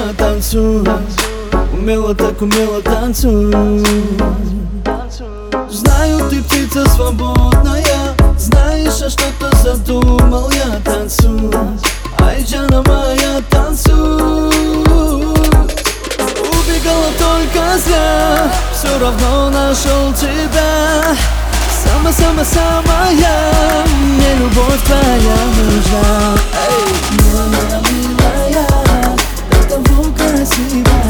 танцуй, умело так умело танцуй. Знаю, ты птица свободная, знаешь, а что-то задумал я. Танцуй, айджана моя, танцуй. Убегала только зря, все равно нашел тебя. Самая, мне любовь твоя нужна. Эй, моя милая, как того красиво.